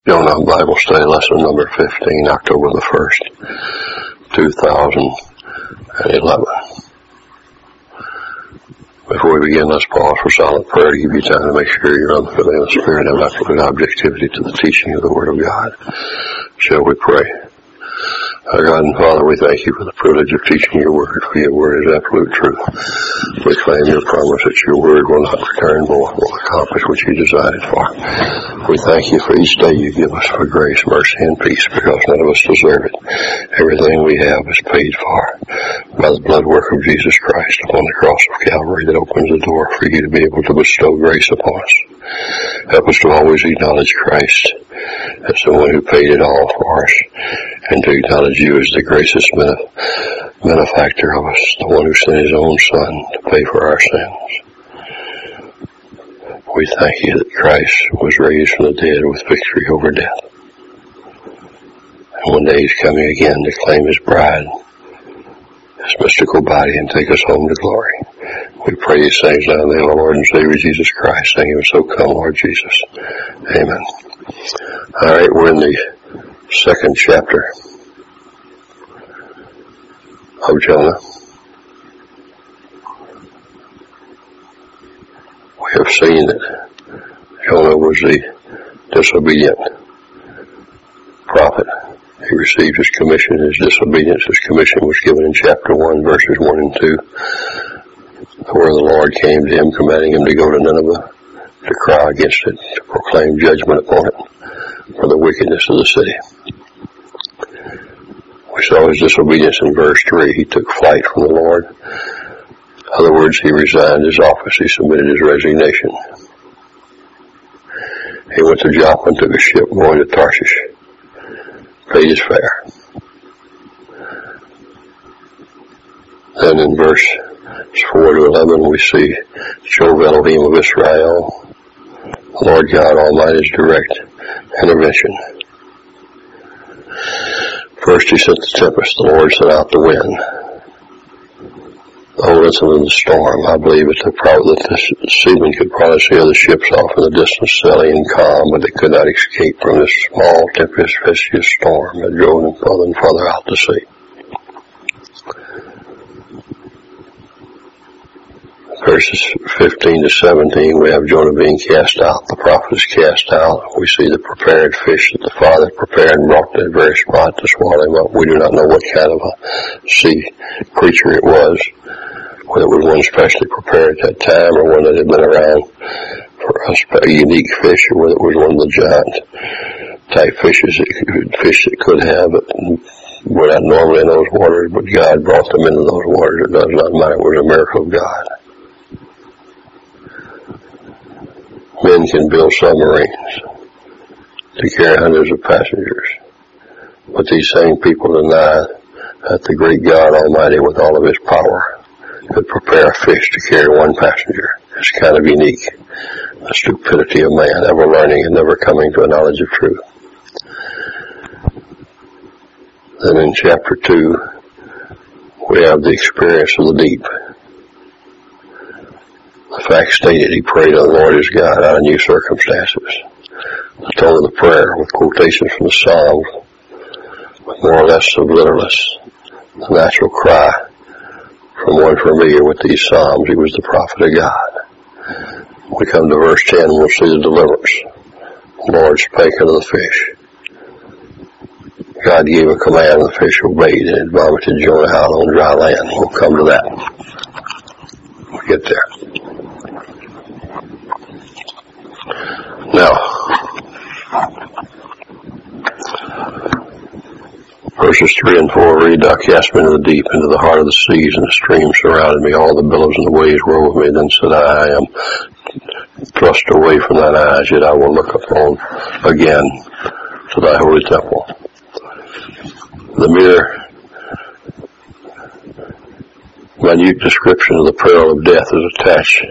Jonah Bible Study Lesson number 15, October the 1st, 2011. Before we begin, let's pause for silent prayer to give you time to make sure you're on the filling of the Spirit and have absolute objectivity to the teaching of the Word of God. Shall we pray? Our God and Father, we thank you for the privilege of teaching your Word, for your Word is absolute truth. We claim your promise that your Word will not return void, will accomplish what you designed it for. We thank you for each day you give us for grace, mercy, and peace, because none of us deserve it. Everything we have is paid for by the blood work of Jesus Christ upon the cross of Calvary that opens the door for you to be able to bestow grace upon us. Help us to always acknowledge Christ as the one who paid it all for us, and to acknowledge you as the gracious benefactor of us, the one who sent his own Son to pay for our sins. We thank you that Christ was raised from the dead with victory over death. And one day he's coming again to claim his bride, his mystical body, and take us home to glory. We pray these things now in the name of our Lord and Savior Jesus Christ. Thank you, so come, Lord Jesus. Amen. All right, we're in the second chapter of Jonah. We have seen that Jonah was the disobedient prophet. He received his commission, his disobedience. His commission was given in chapter 1, verses 1 and 2, where the Lord came to him, commanding him to go to Nineveh, to cry against it, to proclaim judgment upon it for the wickedness of the city. We saw his disobedience in verse 3. He took flight from the Lord. In other words, he resigned his office. He submitted his resignation. He went to Joppa and took a ship going to Tarshish. Paid his fare. Then in verse 4 to 11 we see Shov Elohim of Israel, the Lord God Almighty's direct intervention. First he sent the tempest, the Lord sent out the wind. The whole incident of the storm, I believe that the seamen could probably see other ships off in the distance sailing in calm, but they could not escape from this small tempestuous storm that drove them further and further out to sea. Verses 15 to 17, we have Jonah being cast out. The prophet is cast out. We see the prepared fish that the Father prepared and brought to the very spot to swallow him up. We do not know what kind of a sea creature it was, whether it was one specially prepared at that time or one that had been around for a unique fish, or whether it was one of the giant type fish that could have, but were not normally in those waters, but God brought them into those waters. It does not matter. It was a miracle of God. Men can build submarines to carry hundreds of passengers, but these same people deny that the great God Almighty, with all of his power, could prepare a fish to carry one passenger. It's kind of unique. The stupidity of man, ever learning and never coming to a knowledge of truth. Then in chapter 2, we have the experience of the deep. The fact stated, he prayed on the Lord his God out of new circumstances. The tone of the prayer, with quotations from the Psalms, with more or less of literalness, the natural cry from one familiar with these Psalms. He was the prophet of God. We come to verse 10, we'll see the deliverance. The Lord spake unto the fish. God gave a command, the fish obeyed, and it vomited Jonah out on dry land. We'll come to that. We'll get there. Now, verses 3 and 4 read, Thou cast me into the deep, into the heart of the seas, and the streams surrounded me. All the billows and the waves were over me. Then said I am thrust away from thine eyes, yet I will look upon again to thy holy temple. The mere minute description of the peril of death is attached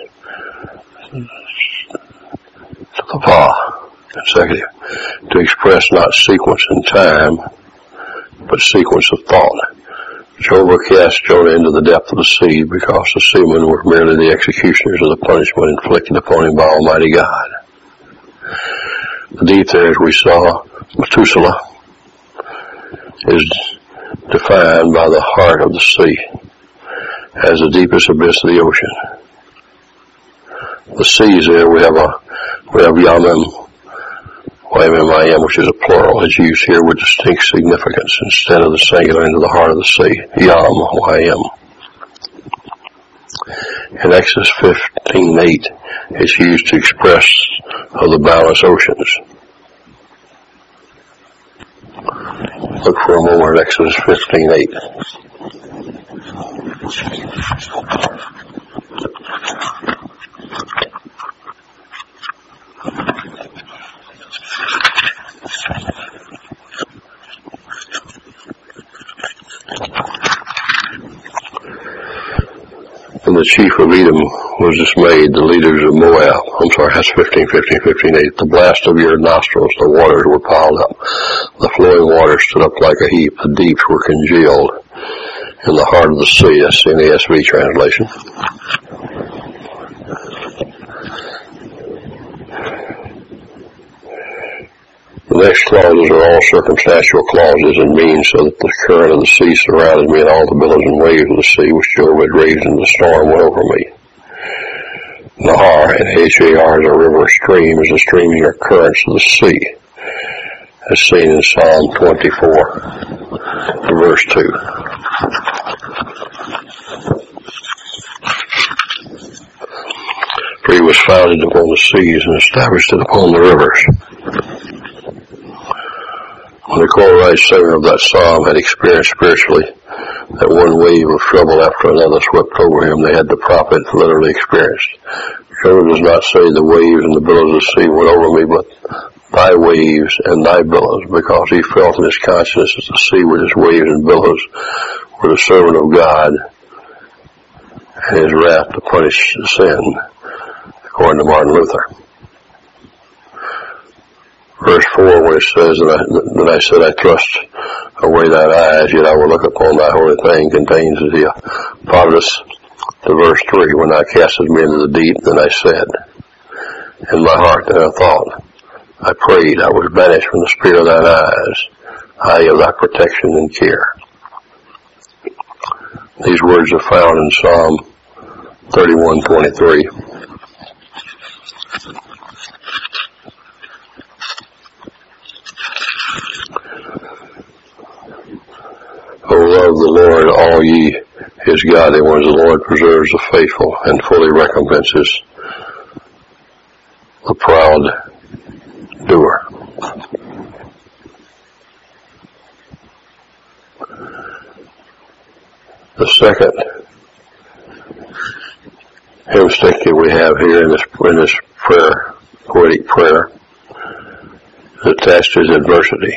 to the pa, consecutive, to express not sequence in time, but sequence of thought. Jehovah cast Jonah into the depth of the sea because the seamen were merely the executioners of the punishment inflicted upon him by Almighty God. The deep there, as we saw, Methuselah, is defined by the heart of the sea as the deepest abyss of the ocean. The seas there, we have Yamim, YMMIM, which is a plural. It's used here with distinct significance instead of the singular into the heart of the sea. Yam, YM. In Exodus 15:8, it's used to express of the boundless oceans. Look for a moment at Exodus 15:8. And the chief of Edom was dismayed, the leaders of Moab. That's 15:8. The blast of your nostrils, the waters were piled up. The flowing waters stood up like a heap. The deeps were congealed in the heart of the sea. That's the NASB translation. The next clauses are all circumstantial clauses and mean so that the current of the sea surrounded me and all the billows and waves of the sea which Jehovah had raised in the storm went over me. Nahar, and H-A-R is a river stream, is the streaming or currents of the sea, as seen in Psalm 24, verse 2. For he was founded upon the seas and established it upon the rivers. When the Korahite singer of that psalm had experienced spiritually that one wave of trouble after another swept over him, they had the prophet literally experienced. Jehovah does not say the waves and the billows of the sea went over me, but thy waves and thy billows, because he felt in his consciousness that the sea with its waves and billows were the servant of God and his wrath to punish sin, according to Martin Luther. Verse 4, where it says, Then I said, I thrust away thine eyes, yet I will look upon thy holy thing, contains the Providus to verse 3, When thou castest me into the deep, then I said, in my heart then I thought, I prayed, I was banished from the spirit of thine eyes, I of thy protection and care. These words are found in Psalm 31:23. O love the Lord, all ye his godly ones. The Lord preserves the faithful and fully recompenses the proud doer. The second hymn stick that we have here in this prayer, poetic prayer, is attached to his adversity.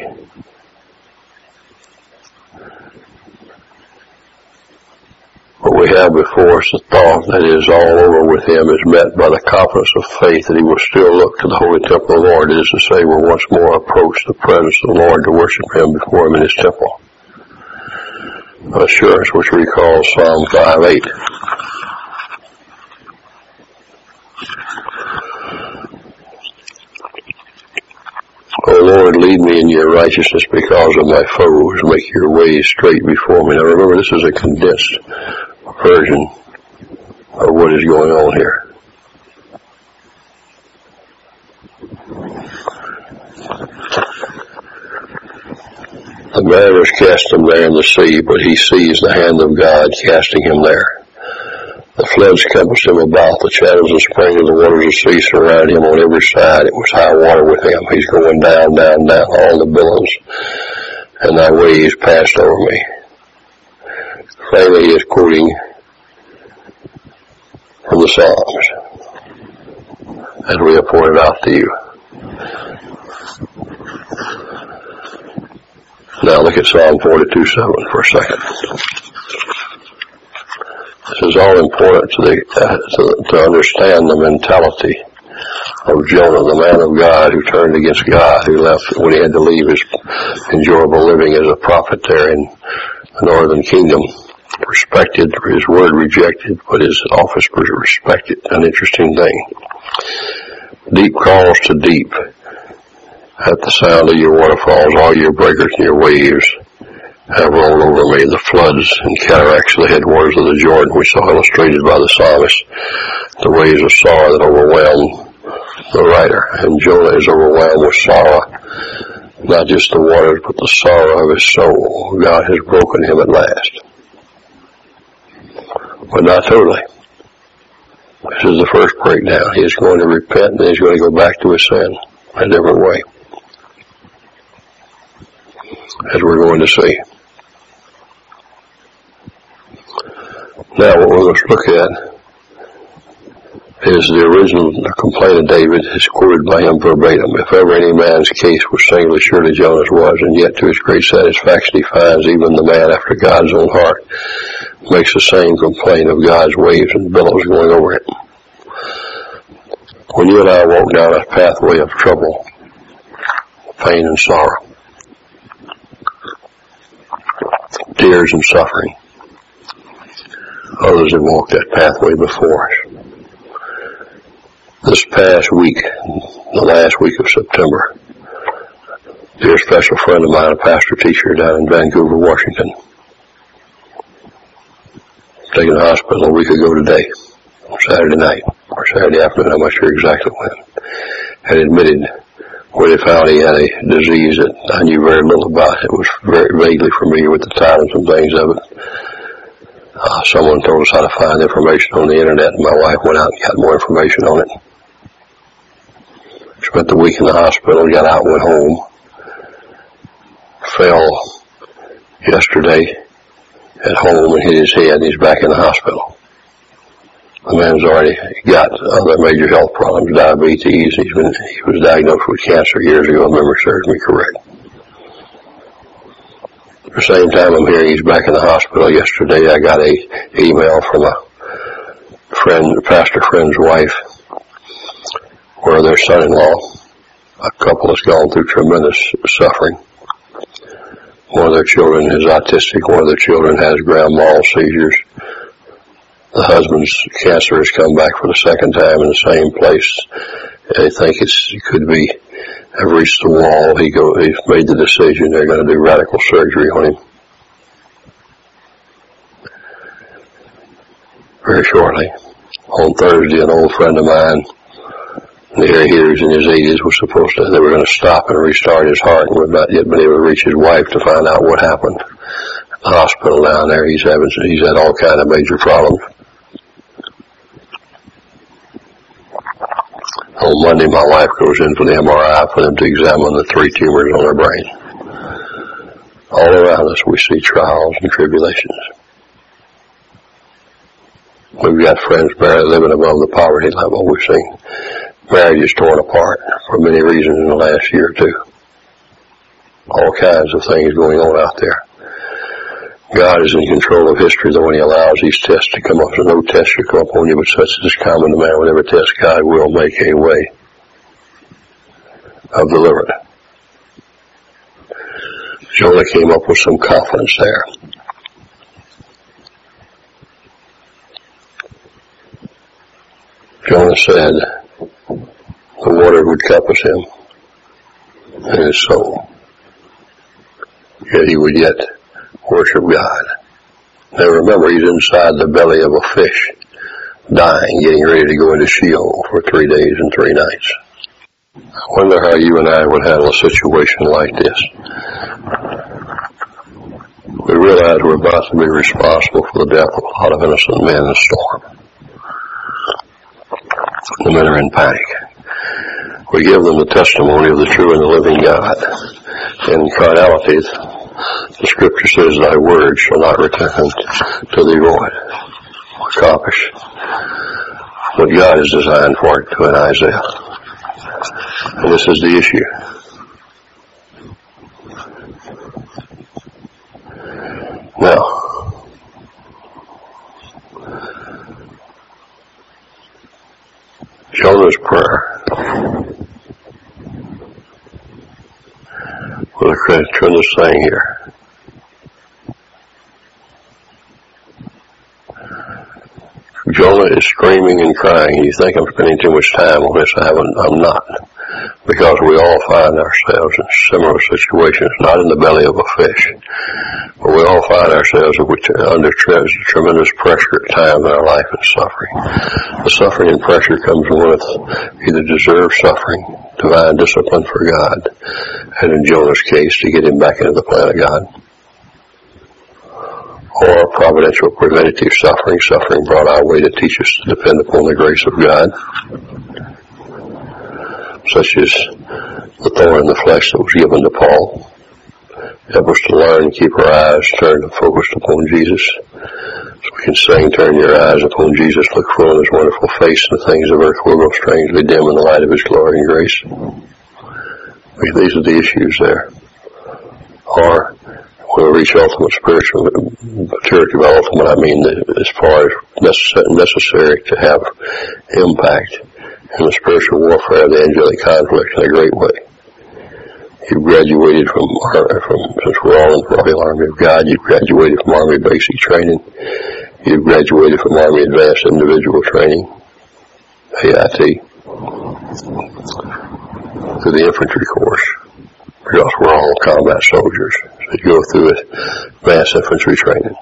What we have before us, the thought that it is all over with him, is met by the confidence of faith that he will still look to the holy temple of the Lord. It is to say, will once more approach the presence of the Lord to worship him before him in his temple. Assurance which recalls Psalm 5:8. O Lord, lead me in your righteousness because of my foes. Make your ways straight before me. Now remember, this is a condensed version of what is going on here. The mariners cast him there in the sea, but he sees the hand of God casting him there. The floods compassed him about, the shadows and springs of the waters of the sea surrounded him on every side. It was high water with him. He's going down, down, down, all the billows, and thy waves passed over me. Plainly he is quoting from the Psalms, as we have pointed out to you. Now look at Psalm 42:7 for a second. This is all important to understand the mentality of Jonah, the man of God who turned against God, who left when he had to leave his enjoyable living as a prophet there in the northern kingdom. Respected, his word rejected, but his office was respected. An interesting thing. Deep calls to deep. At the sound of your waterfalls, all your breakers and your waves have rolled over me. The floods and cataracts of the headwaters of the Jordan we saw illustrated by the psalmist. The waves of sorrow that overwhelm the writer. And Jonah is overwhelmed with sorrow. Not just the waters, but the sorrow of his soul. God has broken him at last. But not totally. This is the first breakdown. He is going to repent and he's going to go back to his sin a different way, as we're going to see. Now what we're going to look at is the original complaint of David is quoted by him verbatim. If ever any man's case was singularly, surely Jonah's was, and yet to his great satisfaction he finds even the man after God's own heart makes the same complaint of God's waves and billows going over him. When you and I walk down a pathway of trouble, pain and sorrow, tears and suffering, others have walked that pathway before us. This past week, the last week of September, a dear special friend of mine, a pastor teacher down in Vancouver, Washington, taken to the hospital a week ago today, Saturday night, or Saturday afternoon, I'm not sure exactly when, had admitted where they found he had a disease that I knew very little about. It was very vaguely familiar with the titles and things of it. Someone told us how to find information on the internet, and my wife went out and got more information on it. Spent the week in the hospital, got out and went home. Fell yesterday at home and hit his head, and he's back in the hospital. The man's already got other major health problems, diabetes. He was diagnosed with cancer years ago, if memory serves me correct. At the same time I'm hearing he's back in the hospital. Yesterday I got a email from a pastor friend's wife, where their son-in-law, a couple has gone through tremendous suffering. One of their children is autistic. One of their children has grand mal seizures. The husband's cancer has come back for the second time in the same place. They think it could be, have reached the wall. He's made the decision they're going to do radical surgery on him very shortly. On Thursday, an old friend of mine, near here, he's in his 80s, they were going to stop and restart his heart, and we've not yet been able to reach his wife to find out what happened. At the hospital down there, he's had all kind of major problems. On Monday, my wife goes in for the MRI for them to examine the 3 tumors on her brain. All around us, we see trials and tribulations. We've got friends barely living above the poverty level. We've seen marriages torn apart for many reasons in the last year or two. All kinds of things going on out there. God is in control of history, though, when he allows these tests to come up. So no test should come upon you, but such as is common to man. Whatever test, God will make a way of deliverance. Jonah came up with some confidence there. Jonah said the water would compass him and his soul, yet he would yet worship God. Now remember, he's inside the belly of a fish, dying, getting ready to go into Sheol for 3 days and 3 nights. I wonder how you and I would handle a situation like this. We realize we're about to be responsible for the death of a lot of innocent men in a storm. The men are in panic. We give them the testimony of the true and the living God. In carnality, the scripture says, thy word shall not return to thee void. Accomplish what God has designed for it to in Isaiah. And this is the issue. Now, Jonah's prayer was a tremendous thing here. Jonah is screaming and crying. You think I'm spending too much time on this. I'm not. Because we all find ourselves in similar situations, not in the belly of a fish, but we all find ourselves under tremendous pressure at times in our life and suffering. The suffering and pressure comes with either deserved suffering, divine discipline for God, and in Jonah's case, to get him back into the plan of God, or providential preventative suffering brought our way to teach us to depend upon the grace of God, such as the thorn in the flesh that was given to Paul. Help us to learn and keep our eyes turned and focused upon Jesus, so we can sing, turn your eyes upon Jesus, look full in his wonderful face, and the things of earth will grow strangely dim in the light of his glory and grace. These are the issues there. Or we'll reach ultimate spiritual maturity. By ultimate, I mean as far as necessary to have impact in the spiritual warfare of the angelic conflict in a great way. You've graduated since we're all in the Royal Army of God, you've graduated from Army Basic Training. You've graduated from Army Advanced Individual Training, AIT, to the infantry course, because we're all combat soldiers. So you go through advanced infantry training.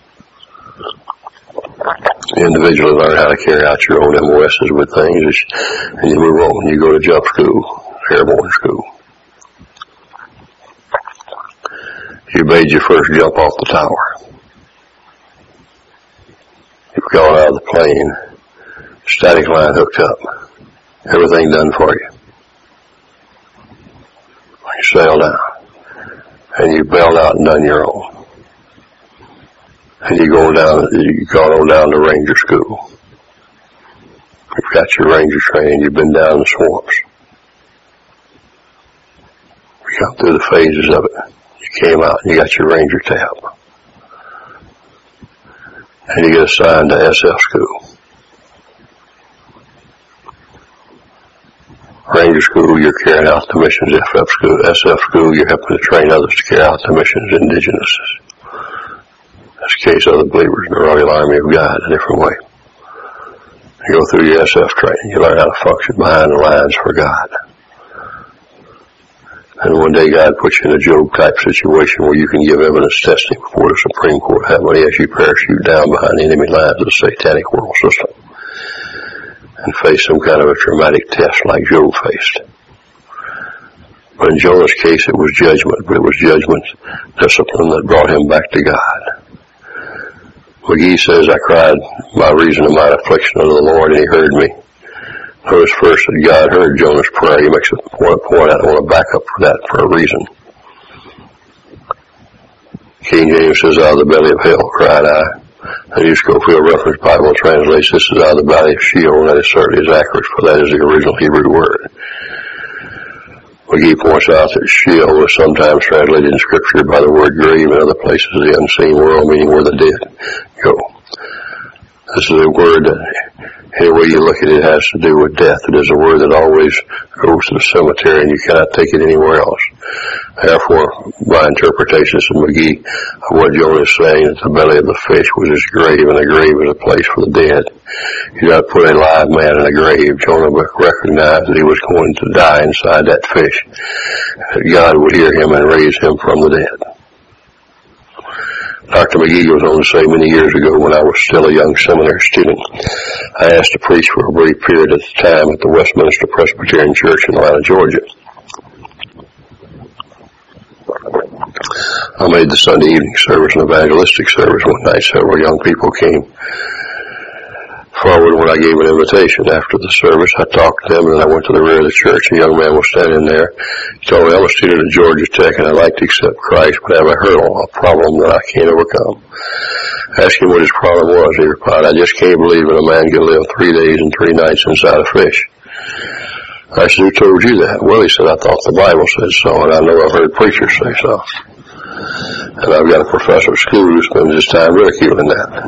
You individually learn how to carry out your own MOSs with things, and you move on. You go to jump school, airborne school. You made your first jump off the tower. You've gone out of the plane, static line hooked up, everything done for you. You sail down, and you bailed out and done your own. And you've gone on down to Ranger School. You've got your Ranger training, you've been down in the swamps. You got through the phases of it. You came out and you got your Ranger tab. And you get assigned to SF School. Ranger School, you're carrying out the missions. SF School, you're helping to train others to carry out the missions, indigenous. That's the case of the believers in the Royal Army of God, a different way. You go through your SF training, you learn how to function behind the lines for God. And one day God puts you in a Job-type situation where you can give evidence testing before the Supreme Court heavenly as you parachute down behind the enemy lines of the satanic world system and face some kind of a traumatic test like Job faced. But in Jonah's case, it was judgment, but it was judgment discipline that brought him back to God. McGee says, I cried my reason of my affliction unto the Lord, and he heard me. Notice first that God heard Jonah's prayer. He makes a point out. I want to back up for that for a reason. King James says, out of the belly of hell cried I. The New Scofield Reference Bible translates this as out of the belly of Sheol, and that is certainly as accurate, for that is the original Hebrew word. McGee points out that Sheol is sometimes translated in Scripture by the word grave, in other places the unseen world, meaning where the dead go. This is a word that, any way you look at it, has to do with death. It is a word that always goes to the cemetery, and you cannot take it anywhere else. Therefore, my interpretations of McGee of what Jonah is saying, that the belly of the fish was his grave, and the grave is a place for the dead. You don't put a live man in a grave. Jonah recognized that he was going to die inside that fish, that God would hear him and raise him from the dead. Dr. McGee goes on to say, many years ago when I was still a young seminary student, I asked to preach for a brief period at the time at the Westminster Presbyterian Church in Atlanta, Georgia. I made the Sunday evening service an evangelistic service one night. Several young people came forward when I gave an invitation. After the service, I talked to them, and then I went to the rear of the church. A young man was standing there. He told me, I'm a student at Georgia Tech, and I'd like to accept Christ, but I have a hurdle, a problem that I can't overcome. I asked him what his problem was. He replied, I just can't believe that a man can live 3 days and 3 nights inside a fish. I said, who told you that? Well, he said, I thought the Bible said so, and I know I've heard preachers say so. And I've got a professor at school who spends his time ridiculing that.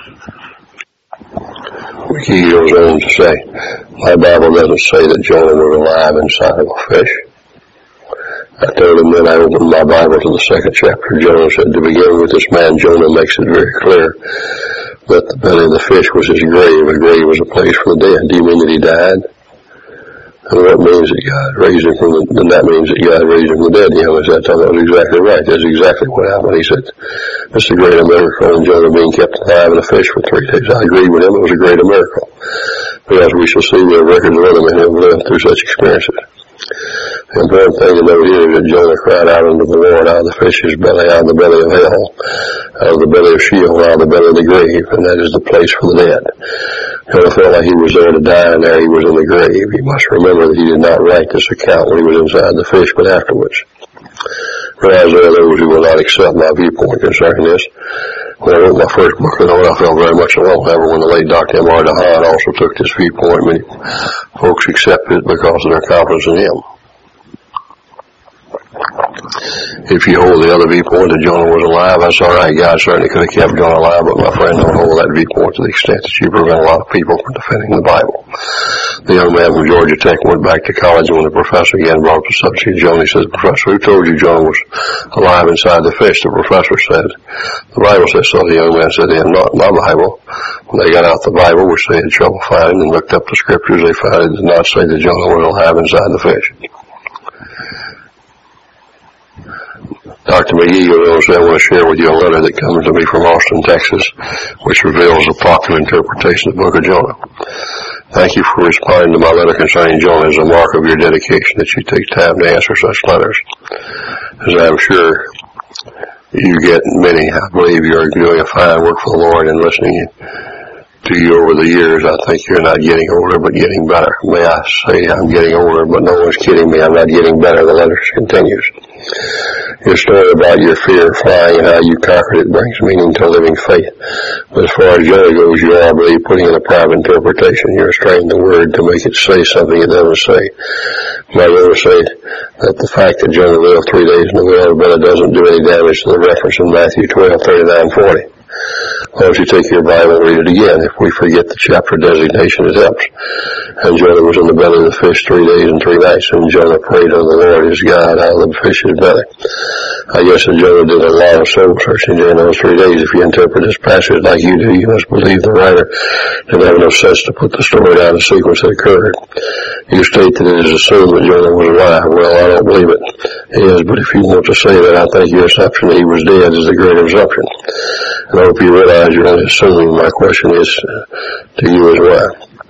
He goes on to say, my Bible doesn't say that Jonah was alive inside of a fish. I told him then I opened my Bible to the 2nd chapter of Jonah and said, to begin with, this man Jonah makes it very clear that the belly of the fish was his grave. A grave was a place for the dead. Do you mean that he died? And what means that God raised him from then that means that God raised him from the dead. The young man said, that was exactly right. That's exactly what happened. He said, this is a greater miracle than Jonah being kept alive in a fish for 3 days. I agreed with him. It was a greater miracle. But as we shall see, we have records of other men who have lived through such experiences. The important thing to note here is that Jonah cried out unto the Lord out of the fish's belly, out of the belly of hell, out of the belly of Sheol, out of the belly of the grave, and that is the place for the dead. Jonah felt like he was there to die, and there he was in the grave. You must remember that he did not write this account when he was inside the fish, but afterwards. Whereas there are those who will not accept my viewpoint concerning this. When I wrote my first book, I felt very much alone. However, when the late Dr. M.R. DeHaan also took this viewpoint, many folks accepted it because of their confidence in him. If you hold the other viewpoint that Jonah was alive, that's all right. God certainly could have kept Jonah alive, but my friend, don't hold that viewpoint to the extent that you prevent a lot of people from defending the Bible. The young man from Georgia Tech went back to college when the professor again brought up the subject. Jonah says, Professor, who told you Jonah was alive inside the fish? The professor said, the Bible says so. The young man said, not my Bible. When they got out the Bible, which they had trouble finding, and looked up the scriptures, they found it did not say that Jonah was alive inside the fish. Dr. McGee goes on to say, I want to share with you a letter that comes to me from Austin, Texas, which reveals a popular interpretation of the book of Jonah. Thank you for responding to my letter concerning Jonah as a mark of your dedication that you take time to answer such letters. As I'm sure you get many, I believe you're doing a fine work for the Lord and listening to you over the years. I think you're not getting older, but getting better. May I say I'm getting older, but no one's kidding me. I'm not getting better. The letter continues. Your story about your fear of flying and how you conquered it brings meaning to living faith. But as far as Jonah goes, you are, I believe, putting in a private interpretation. You're straining the word to make it say something it doesn't say. My Lord say that the fact that Jonah lived 3 days in the well of Bella doesn't do any damage to the reference in Matthew 12:39-40. Why don't you take your Bible and read it again? If we forget the chapter designation, it helps. And Jonah was in the belly of the fish 3 days and 3 nights, and Jonah prayed unto the Lord his God out of the fish's belly. I guess that Jonah did a lot of soul searching during those 3 days. If you interpret this passage like you do, you must believe the writer didn't have enough sense to put the story down in the sequence that occurred. You state that it is assumed that Jonah was alive. Well, I don't believe it. It is, but if you want to say that, I think your assumption that he was dead is a great assumption. And I hope you realize you're only assuming. My question is to you as well.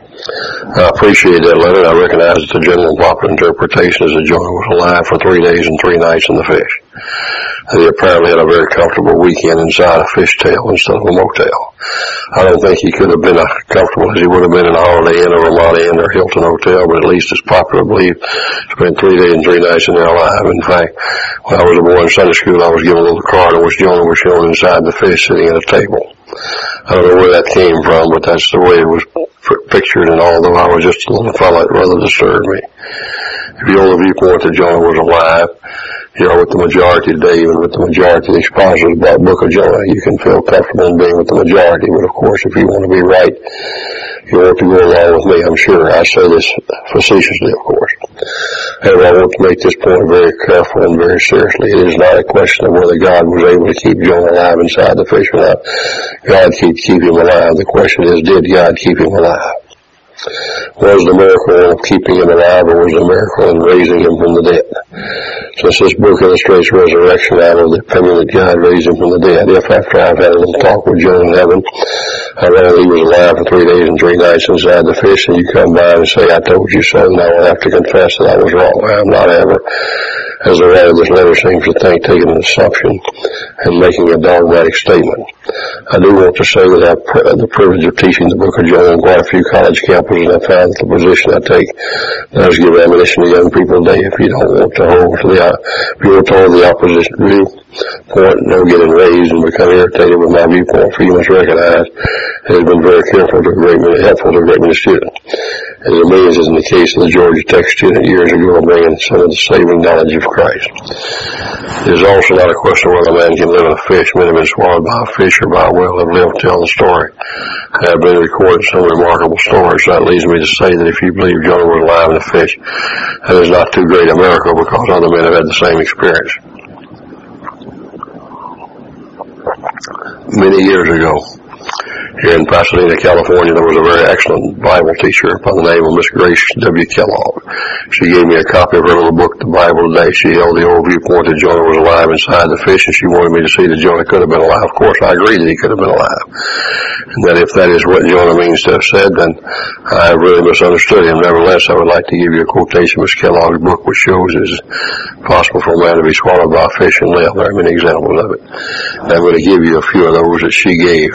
I appreciate that letter. I recognize that the general popular interpretation is that Jonah was alive for 3 days and 3 nights in the fish. And he apparently had a very comfortable weekend inside a fishtail instead of a motel. I don't think he could have been as comfortable as he would have been in a Holiday Inn or Ramada Inn or Hilton Hotel, but at least it's popular to believe spent 3 days and 3 nights in there alive. In fact, when I was a boy in Sunday school, I was given a little card in which Jonah was shown inside the fish sitting at a table. I don't know where that came from, but that's the way it was pictured, and although I was just a little fellow, it rather disturbed me. If you hold the viewpoint that Jonah was alive, you are with the majority today, even with the majority of the expositors about the book of Jonah. You can feel comfortable in being with the majority, but of course, if you want to be right, you want to go along with me, I'm sure. I say this facetiously, of course. However, I want to make this point very careful and very seriously. It is not a question of whether God was able to keep Jonah alive inside the fish or not. God could keep him alive. The question is, did God keep him alive? Was the miracle of keeping him alive, or was the miracle in raising him from the dead? Since this book illustrates resurrection, I have the opinion that God raised him from the dead. If after I've had a little talk with Jonah in heaven, I learned that he was alive for 3 days and 3 nights inside the fish, and you come by and say, I told you so, and I will have to confess that I was wrong. I am not ever, as the writer of this letter seems to think, taking an assumption and making a dogmatic statement. I do want to say that I have the privilege of teaching the book of Jonah in quite a few college campuses, and I found that the position I take does give ammunition to young people today. If you don't want to hold to if you want to hold the opposition viewpoint, no getting raised and become irritated with my viewpoint, for you must recognize it has been very helpful to a great many students. As it means, as in the case of the Georgia Tech student years ago, bringing some of the saving knowledge of Christ. It is also not a question of whether a man can live in a fish. Many have been swallowed by a fish or by a whale have lived to tell the story. There have been recorded some remarkable stories. That leads me to say that if you believe Jonah was alive in a fish, that is not too great a miracle, because other men have had the same experience. Many years ago, Here in Pasadena, California, there was a very excellent Bible teacher by the name of Miss Grace W. Kellogg. She gave me a copy of her little book, The Bible Today. She held the old viewpoint that Jonah was alive inside the fish, and she wanted me to see that Jonah could have been alive. Of course, I agree that he could have been alive. And that if that is what Jonah means to have said, then I really misunderstood him. Nevertheless, I would like to give you a quotation from Miss Kellogg's book, which shows it is possible for a man to be swallowed by a fish and live. There are many examples of it. And I'm going to give you a few of those that she gave.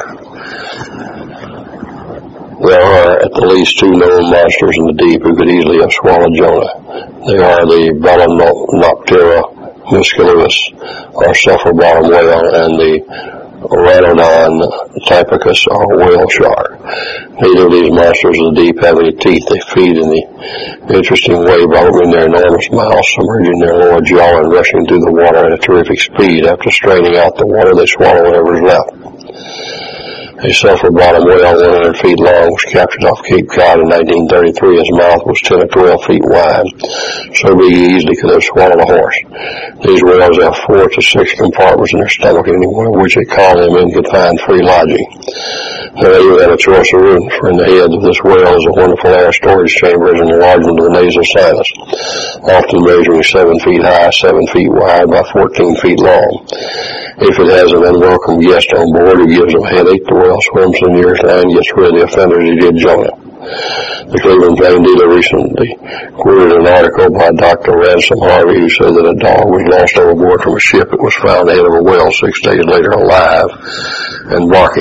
There are at the least two known monsters in the deep who could easily have swallowed Jonah. They are the Balanoptera musculus, or sulfur-bottom whale, and the Rhinodon typicus, or whale shark. Neither of these monsters of the deep have any teeth. They feed in the interesting way by opening their enormous mouths, submerging their lower jaw, and rushing through the water at a terrific speed. After straining out the water, they swallow whatever is left. A sulfur-bottom whale, 100 feet long, was captured off Cape Cod in 1933. His mouth was 10 or 12 feet wide, so big he easily could have swallowed a horse. These whales have 4 to 6 compartments in their stomach, any one of which a colony men could find free lodging. They even have a choice of rooms, for in the head of this whale is a wonderful air storage chamber as an enlargement of the nasal sinus, often measuring 7 feet high, 7 feet wide, by 14 feet long. If it has an unwelcome guest on board who gives them a headache, the whale swims to the nearest land and gets rid of the offender as he did Jonah. The Cleveland Plain Dealer recently quoted an article by Dr. Ransom Harvey, who said that a dog was lost overboard from a ship. It was found ahead of a whale 6 days later, alive and barking.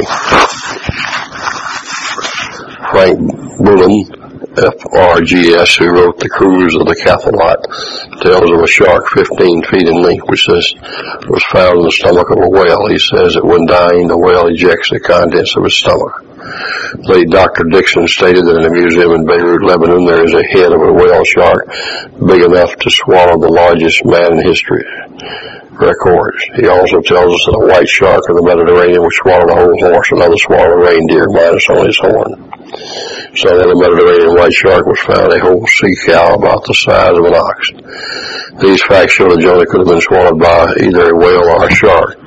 Frank Bullen, FRGS, who wrote The Cruise of the Cathalot, tells of a shark 15 feet in length, which was found in the stomach of a whale. He says that when dying, the whale ejects the contents of his stomach. Late Dr. Dixon stated that in a museum in Beirut, Lebanon, there is a head of a whale shark big enough to swallow the largest man in history records. He also tells us that a white shark of the Mediterranean would swallow a whole horse, another swallow a reindeer, minus only his horn. So when the Mediterranean white shark was found, a whole sea cow about the size of an ox. These facts show that Jonah could have been swallowed by either a whale or a shark.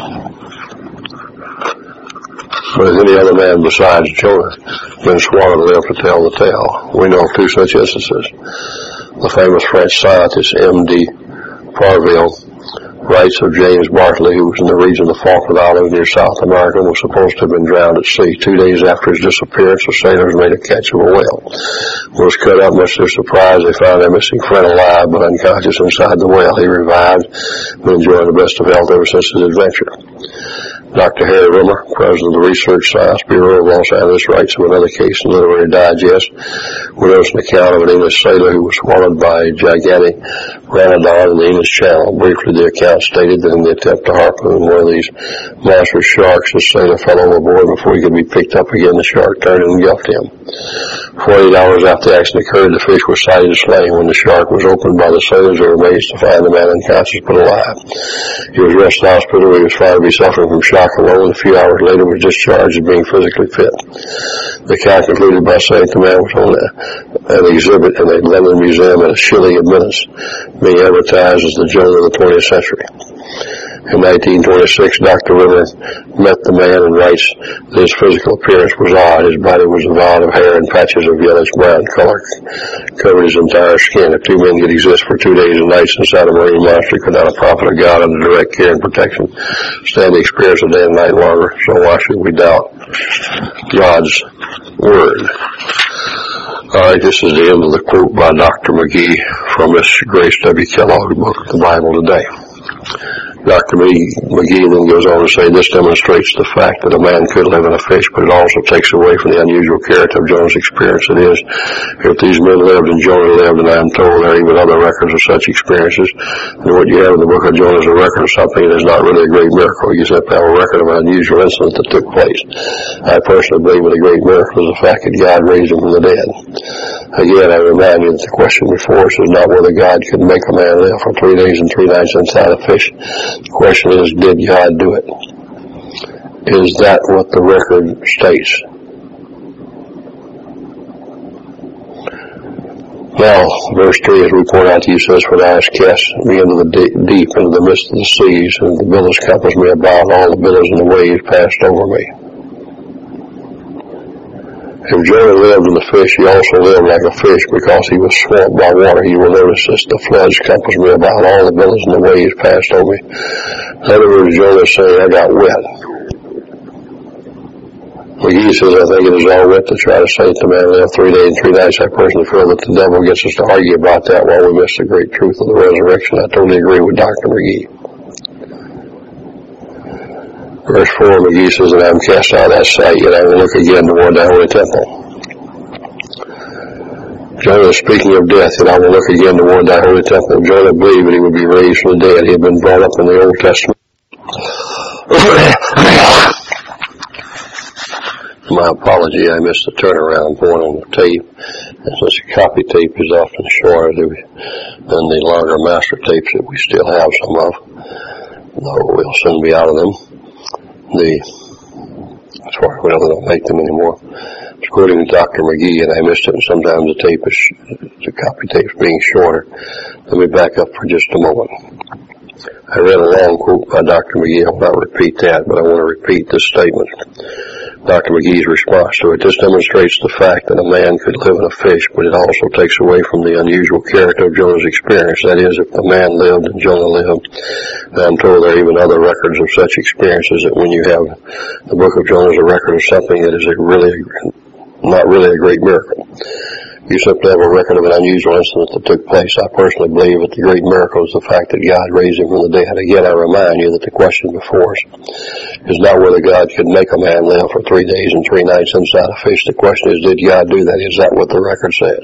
But has any other man besides Jonah been swallowed and lived to tell the tale? We know of 2 such instances. The famous French scientist M.D. Parville writes of James Bartley, who was in the region of the Falkland Islands near South America and was supposed to have been drowned at sea. 2 days after his disappearance, the sailors made a catch of a whale. When it was cut up, much to their surprise, they found their missing friend alive but unconscious inside the whale. He revived and been enjoying the best of health ever since his adventure. Dr. Harry Rimmer, president of the Research Science Bureau of Los Angeles, writes of another case in Literary Digest. We notice an account of an English sailor who was swallowed by a gigantic Rhinodon in the English Channel. Briefly, the account stated that in the attempt to harpoon one of these monster sharks, the sailor fell overboard. Before he could be picked up again, the shark turned and engulfed him. 48 hours after the accident occurred, the fish was sighted as slain. When the shark was opened by the sailors, they were amazed to find the man unconscious but alive. He was rushed to the hospital where he was found to be suffering from shock alone. A few hours later was discharged as being physically fit. The account concluded by saying the man was on an exhibit in a London museum at a shilling admittance, being advertised as the Jonah of the 20th century. In 1926, Dr. Rimmer met the man and writes that his physical appearance was odd. His body was devoid of hair and patches of yellowish-brown color covered his entire skin. If 2 men could exist for 2 days and nights inside a marine monster, could not a prophet of God under direct care and protection stand the experience a day and night longer? So why should we doubt God's word? All right, this is the end of the quote by Dr. McGee from Miss Grace W. Kellogg's book, The Bible Today. Dr. McGee then goes on to say this demonstrates the fact that a man could live in a fish, but it also takes away from the unusual character of Jonah's experience. It is, if these men lived and Jonah lived, and I am told there are even other records of such experiences, then what you have in the book of Jonah is a record of something that is not really a great miracle. You simply have a record of an unusual incident that took place. I personally believe that a great miracle is the fact that God raised him from the dead. Again, I remind you that the question before us is not whether God could make a man live for 3 days and 3 nights inside a fish. The question is, did God do it? Is that what the record states? Now, verse 3, as we point out to you, says, for thou hast cast me into the deep, into the midst of the seas, and the billows compassed me about, all the billows and the waves passed over me. If Jonah lived in the fish, he also lived like a fish because he was swamped by water. You will notice this, the floods compassed me about, all the billows and the waves passed over me. In other words, Jonah is saying, I got wet. McGee says, I think it is all wet to try to say to man live 3 days and 3 nights. I personally feel that the devil gets us to argue about that while we miss the great truth of the resurrection. I totally agree with Dr. McGee. Verse 4, McGee says, and I am cast out of that sight, yet I will look again toward thy holy temple. Jonah is speaking of death, yet I will look again toward thy holy temple. Jonah believed that he would be raised from the dead. He had been brought up in the Old Testament. My apology, I missed the turnaround point on the tape. And since the copy tape is often shorter than the longer master tapes that we still have some of, though we'll soon be out of them. As far as we don't make them anymore. According to Dr. McGee, and I missed it, and sometimes the copy tape's being shorter. Let me back up for just a moment. I read a long quote by Dr. McGee. I'll not repeat that, but I want to repeat this statement. Dr. McGee's response to it. This demonstrates the fact that a man could live in a fish, but it also takes away from the unusual character of Jonah's experience. That is, if the man lived and Jonah lived. And I'm told there are even other records of such experiences, that when you have the book of Jonah as a record of something that is not really a great miracle. You simply have a record of an unusual incident that took place. I personally believe that the great miracle is the fact that God raised him from the dead. Again, I remind you that the question before us is not whether God could make a man live for 3 days and 3 nights inside a fish. The question is, did God do that? Is that what the record says?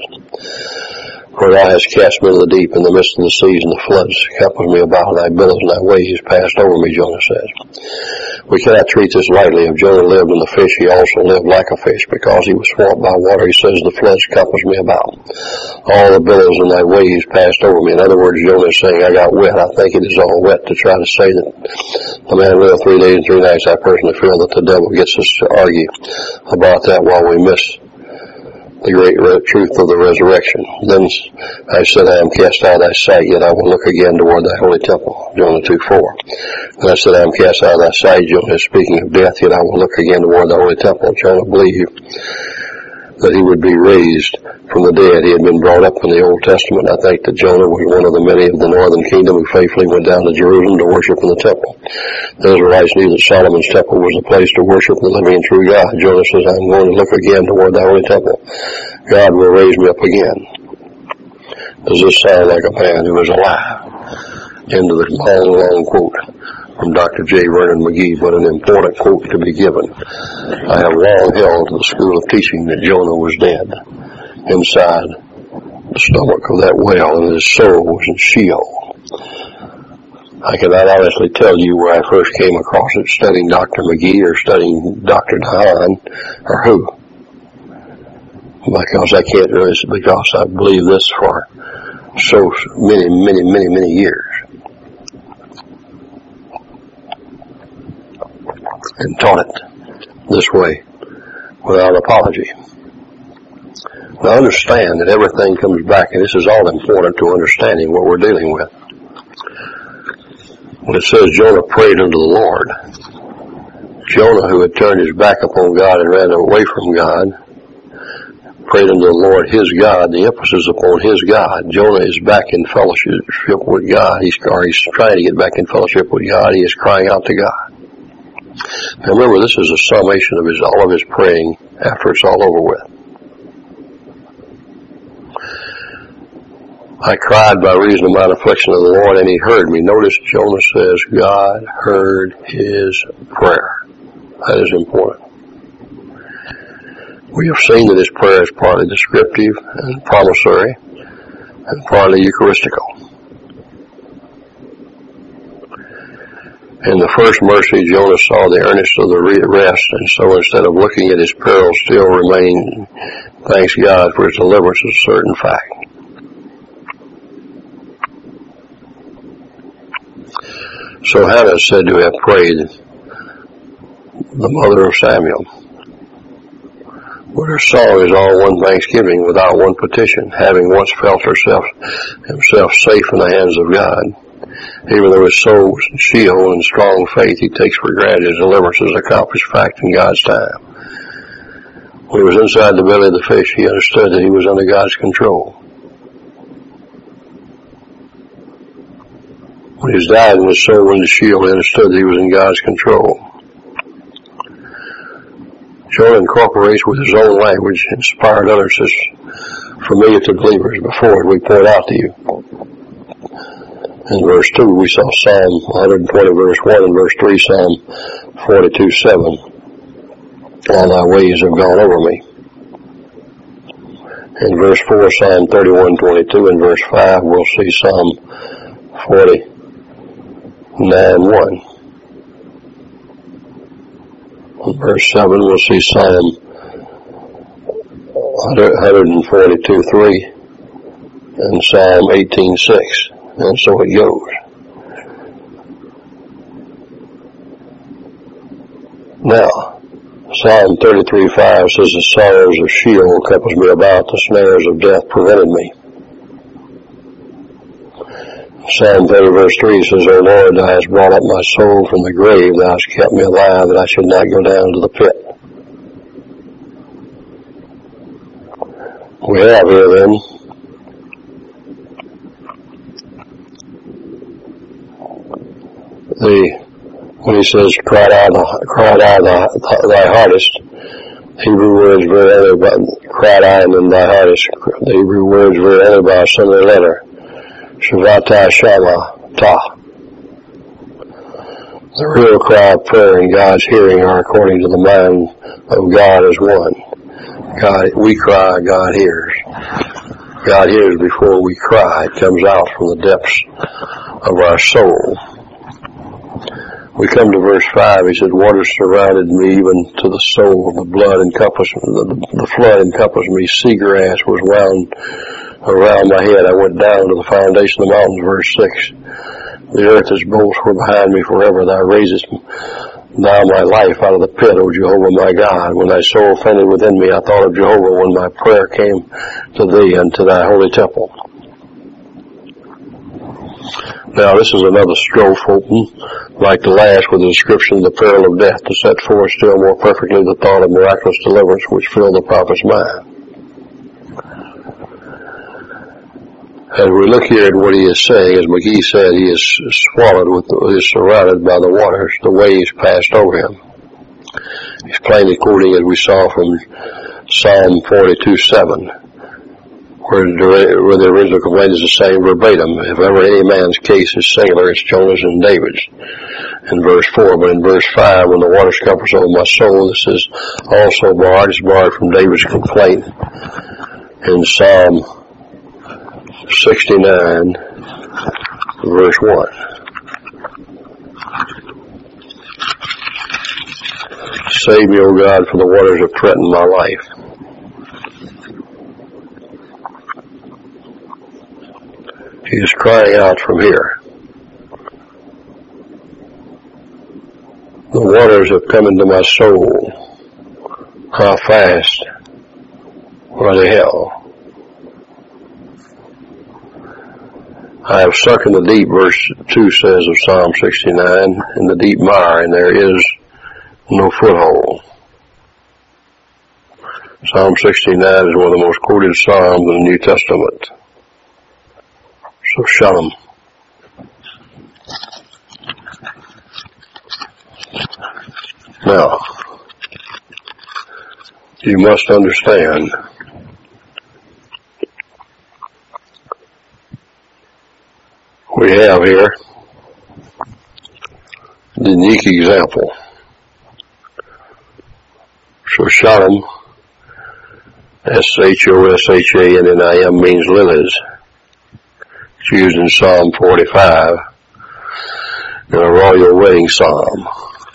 For thou hast cast me into the deep, in the midst of the seas, and the floods compassed me about, and thy billows and thy waves passed over me, Jonah says. We cannot treat this lightly. If Jonah lived in the fish, he also lived like a fish, because he was swamped by water. He says, the floods compassed me about. All the billows and thy waves passed over me. In other words, Jonah is saying, I got wet. I think it is all wet to try to say that the man lived 3 days and 3 nights. I personally feel that the devil gets us to argue about that while we miss the great truth of the resurrection. Then I said, I am cast out of thy sight, yet I will look again toward thy holy temple. Jonah 2:4. And I said, I am cast out of thy sight. Jonah is speaking of death, yet I will look again toward the holy temple. Jonah believed that he would be raised from the dead. He had been brought up in the Old Testament. I think that Jonah was one of the many of the northern kingdom who faithfully went down to Jerusalem to worship in the temple. The Israelites knew that Solomon's temple was the place to worship the living and true God. Jonah says, I'm going to look again toward the holy temple. God will raise me up again. Does this sound like a man who is alive? Into the long quote from Dr. J. Vernon McGee, but an important quote to be given. I have long held to the school of teaching that Jonah was dead inside the stomach of that whale, and his soul was in Sheol. I cannot honestly tell you where I first came across it, studying Dr. McGee or studying Dr. DeHaan or who. Because I believe this for so many years. And taught it this way without apology. Now understand that everything comes back, and this is all important to understanding what we're dealing with. When it says Jonah prayed unto the Lord, Jonah, who had turned his back upon God and ran away from God, prayed unto the Lord, his God. The emphasis upon his God. Jonah is back in fellowship with God. He's trying to get back in fellowship with God. He is crying out to God. Now remember, this is a summation of all of his praying after it's all over with. I cried by reason of mine affliction of the Lord, and he heard me. Notice Jonah says God heard his prayer. That is important. We have seen that his prayer is partly descriptive and promissory and partly Eucharistical. In the first mercy, Jonah saw the earnest of the rest, and so instead of looking at his peril, still remained, thanks God for his deliverance, a certain fact. So Hannah is said to have prayed, the mother of Samuel, but her song is all one thanksgiving without one petition, having once felt himself safe in the hands of God. Even though his soul was in Sheol and strong faith, he takes for granted his deliverance is an accomplished fact in God's time. When he was inside the belly of the fish, he understood that he was under God's control. When he was dying and his soul in the shield, he understood that he was in God's control. Jonah incorporates with his own language inspired utterances familiar to believers before it we point out to you. In verse 2, we saw Psalm 120, verse 1, and verse 3, Psalm 42:7. All thy ways have gone over me. In verse 4, Psalm 31:22, and verse 5, we'll see Psalm 49:1. In verse 7, we'll see Psalm 142:3 and Psalm 18:6. And so it goes. Now, Psalm 33:5 says, the sorrows of Sheol compassed me about, the snares of death prevented me. Psalm 30 verse 3 says, O Lord, thou hast brought up my soul from the grave, thou hast kept me alive, that I should not go down to the pit. We have here then when he says, cried out thy hardest, Hebrew words very early about cried out in thy hardest. The Hebrew words very early by a similar letter. Shavata Shama Ta. The real cry of prayer in God's hearing are according to the mind of God as one. God, we cry, God hears. God hears before we cry. It comes out from the depths of our soul. We come to verse 5. He said, waters surrounded me even to the soul. The flood encompassed me. Seagrass was wound around my head. I went down to the foundation of the mountains. Verse 6. The earth's bolts were behind me forever. Thou raisest thou my life out of the pit, O Jehovah my God. When thy soul fainted within me, I thought of Jehovah when my prayer came to thee and to thy holy temple. Now, this is another strophe open, like the last, with a description of the peril of death, to set forth still more perfectly the thought of miraculous deliverance which filled the prophet's mind. As we look here at what he is saying, as McGee said, he is surrounded by the waters. The waves passed over him. He's plainly quoting, as we saw from Psalm 42:7. Where the original complaint is the same verbatim. If ever any man's case is singular, it's Jonah's and David's in verse 4. But in verse 5, when the waters compass over my soul, this is also borrowed. It's borrowed from David's complaint in Psalm 69, verse 1. Save me, O God, for the waters have threatened my life. He is crying out from here. The waters have come into my soul. How fast? Where the hell? I have sunk in the deep, verse 2 says of Psalm 69, in the deep mire, and there is no foothold. Psalm 69 is one of the most quoted psalms in the New Testament. So Shalom. Now, you must understand we have here the unique example. So Shalom, Shoshanim, means lilies. It's used in Psalm 45 in a royal wedding psalm.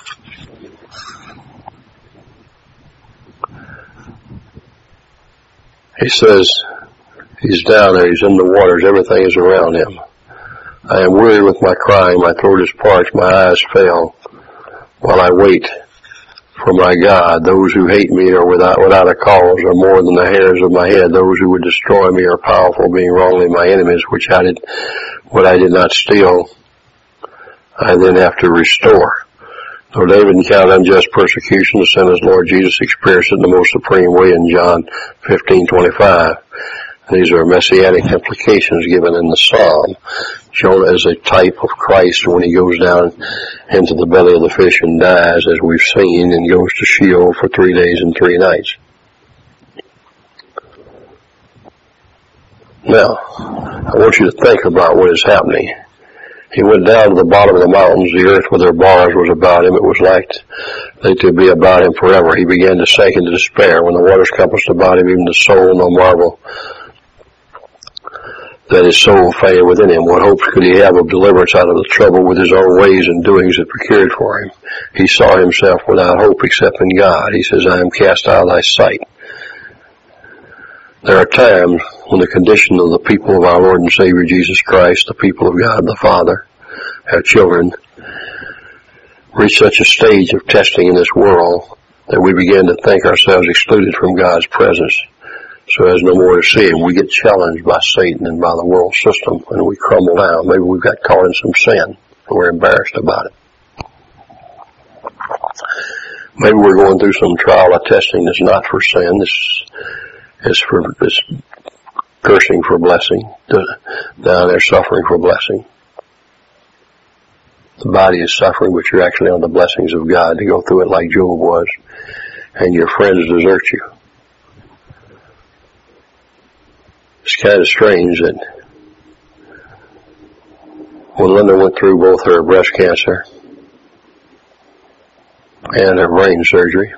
He says he's down there, he's in the waters, everything is around him. I am weary with my crying, my throat is parched, my eyes fail, while I wait for my God. Those who hate me are without a cause are more than the hairs of my head. Those who would destroy me are powerful, being wrongly my enemies, what I did not steal, I then have to restore. Though David encountered unjust persecution, the sinless Lord Jesus experienced it in the most supreme way in John 15:25. These are messianic implications given in the psalm. Jonah is a type of Christ when he goes down into the belly of the fish and dies, as we've seen, and goes to Sheol for 3 days and 3 nights. Now, I want you to think about what is happening. He went down to the bottom of the mountains. The earth with their bars was about him. It was like they to be about him forever. He began to sink into despair. When the waters compassed about him, even the soul, no marvel that his soul failed within him. What hopes could he have of deliverance out of the trouble with his own ways and doings that procured for him? He saw himself without hope except in God. He says, I am cast out of thy sight. There are times when the condition of the people of our Lord and Savior Jesus Christ, the people of God the Father, our children, reach such a stage of testing in this world that we begin to think ourselves excluded from God's presence, so as no more to see him. We get challenged by Satan and by the world system, and we crumble down. Maybe we've got caught in some sin, and we're embarrassed about it. Maybe we're going through some trial of testing that's not for sin. This is cursing for blessing. Down there suffering for blessing. The body is suffering, but you're actually on the blessings of God to go through it like Job was, and your friends desert you. It's kind of strange that when Linda went through both her breast cancer and her brain surgery,